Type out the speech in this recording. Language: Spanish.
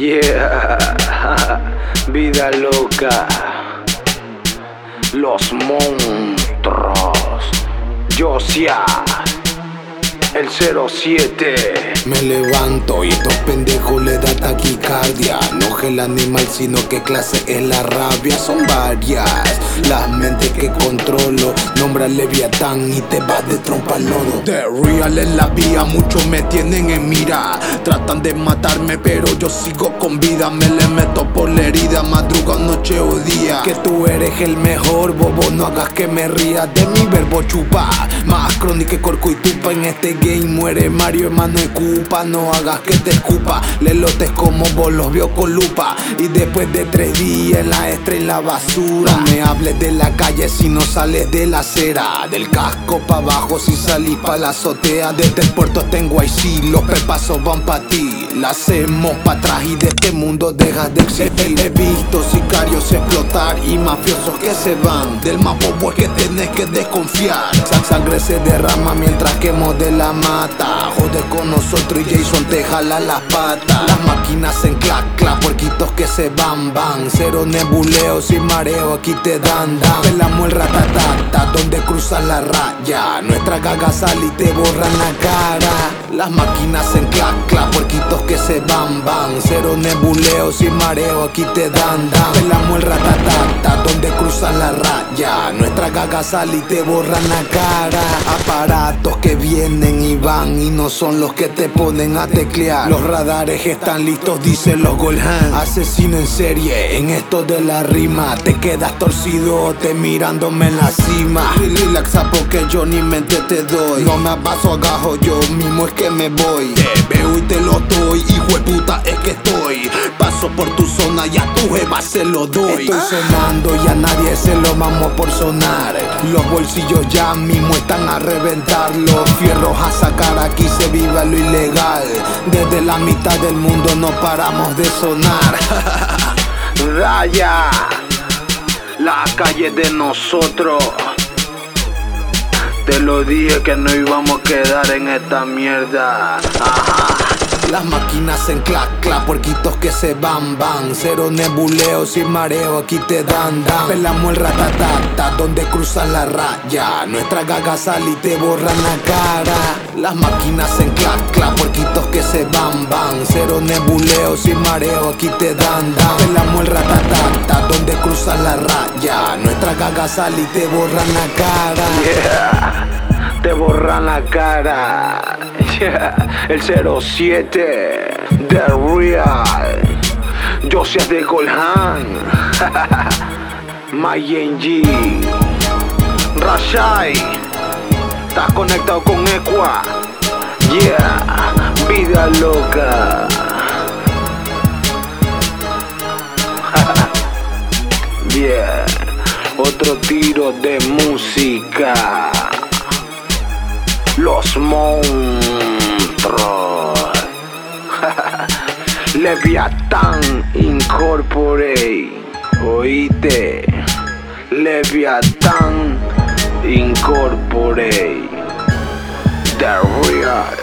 Yeah, vida loca, los monstruos, Josiah, el 07. Me levanto y estos pendejos le da taquicardia. No es el animal sino que clase es la rabia. Son varias las mentes que controlo. Nombra Leviatán y te vas de trompa al lodo. The real en la vía, muchos me tienen en mira. Tratan de matarme pero yo sigo con vida. Me le meto por la herida, madruga, noche o día. Que tú eres el mejor, bobo, no hagas que me ría de mi verbo chupa. Más crónica que corco y tupa. En este game muere Mario, hermano de Cupa. No hagas que te escupa, lelotes como vos los vio con lupa. Y después de 3 días la extra en la basura. No me hables de la calle si no sales de la acera. Del casco pa' abajo si salís pa' la azotea. Desde el puerto hasta en YC, los pepazos van pa' ti. La hacemos pa' atrás y de este mundo dejas de existir. He visto sicarios explotar y mafiosos que se van. Del más bobo es que tenés que desconfiar. Sangre se derrama mientras quemo de la mata. Jode con nosotros y Jason te jala las patas. Las máquinas en clac clac, puerquitos que se van. Cero nebuleo, sin mareo, aquí te dan. Pelamos el ratatata, donde cruzas la raya. Nuestra gaga sale y te borran la cara. Las máquinas en clac clac, puerquitos que se van. Cero nebuleo, sin mareo, aquí te dan. Pelamos el ratatata, donde cruzas la raya. Nuestra gaga sale y te borran la cara. Aparatos que vienen y van y no son los que te ponen a teclear. Los radares están listos, dicen los Golhan. Asesino en serie, en esto de la rima. Te quedas torcido, te mirándome en la cima. Relaxa porque yo ni mente te doy. No me abaso, agajo, yo mismo es que me voy. Te veo y te lo doy, hijo de puta es que estoy. Paso por tu zona y a tu jeva se lo doy. Estoy sonando y a nadie se lo mamo por sonar. Los bolsillos ya mismo están a reventar. Los fierros a sacar, aquí se viva lo ilegal. Desde la mitad del mundo no paramos de sonar. Raya, la calle de nosotros. Te lo dije que no íbamos a quedar en esta mierda. Ajá. Las máquinas en clac clac, puerquitos que se van. Cero nebuleo, sin mareo, aquí te dan. Pelamos el ratatata, donde cruzas la raya. Nuestra gaga sale y te borran la cara. Las máquinas en clac clac, puerquitos que se van. Cero nebuleo, sin mareo, aquí te dan. Pelamos el ratatata, donde cruzas la raya. Nuestra gaga sale y te borran la cara. Yeah, te borran la cara. Yeah, el 07, The Real, Josiah de Golhan, MyNG, Rashai, estás conectado con Equa. Yeah, vida loca. Yeah, otro tiro de música. Los monstruos. Leviatán Incorporate. Oíste. Leviatán Incorporate. The Real.